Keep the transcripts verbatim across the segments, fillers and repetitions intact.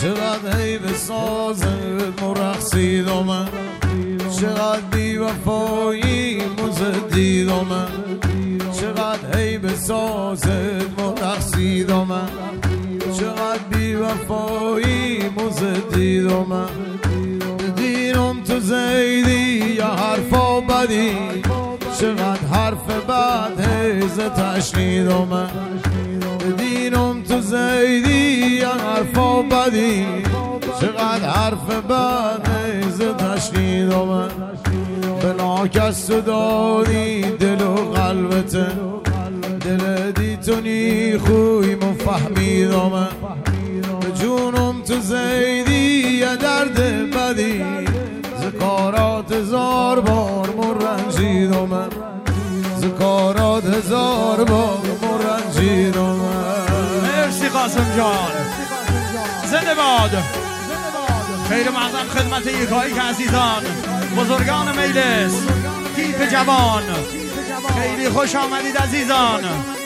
چقدر هی به سازت مرقصیدم من، چقدر بی وفایی مزدیدم من، چقدر هی به سازت مرقصیدم من، چقدر بی وفایی مزدیدم من. دیرم تو زیدی یا حرفا بدی، چقدر حرف بد هیز تشنیدم من. دیرم تو زیدی یا حرفا بدی، چقدر حرف بد هیز تشنیدم من. بنا کس تو دادی دل و قلبته، دل دی تو نی خوی مفهمیدم من. جونم تو زیدی یا درد بدی، ذکارات هزار بار مرنجیدم من، ذکارات هزار بار مرنجیدم من. مرسی قاسم جان، زنده باد. خیر مقدم خدمت یکایی که عزیزان، بزرگان مجلس، تیپ جوان، خیلی خوش آمدید عزیزان.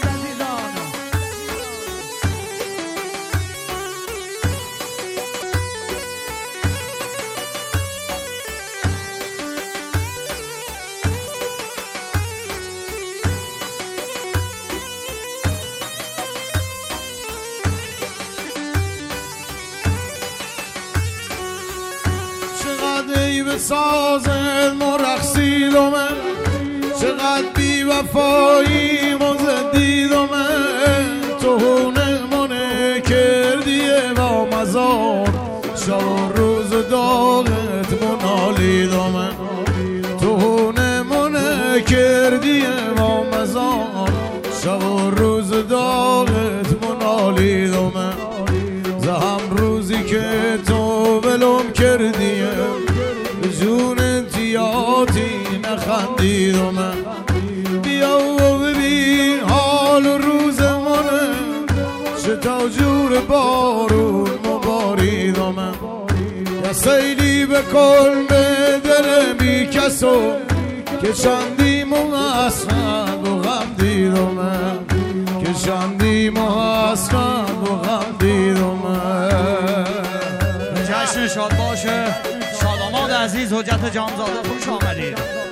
ای به سازت مرقصیدم من، چقدر بی وفایی مزدیدم من. تو هونه منه کردیه با مزار، شب و روز داغت منالیدم من. تو هونه منه کردیه با مزار، شب و روز داغت منالیدم من. زهم روزی که تو بلوم کردیم، جون انتیاتی نخندیدم من. بیا و ببین حال و روز منه، چه تا جور بارون مباریدم من. یا سیلی بکن به دل بی کسو، که چندیم و اسمد و غم دیدم من، که چندیم و اسمد و غم دیدم من. جشن شاد باشه. شاداماد عزیز حجت جانزاده خوش آمدید.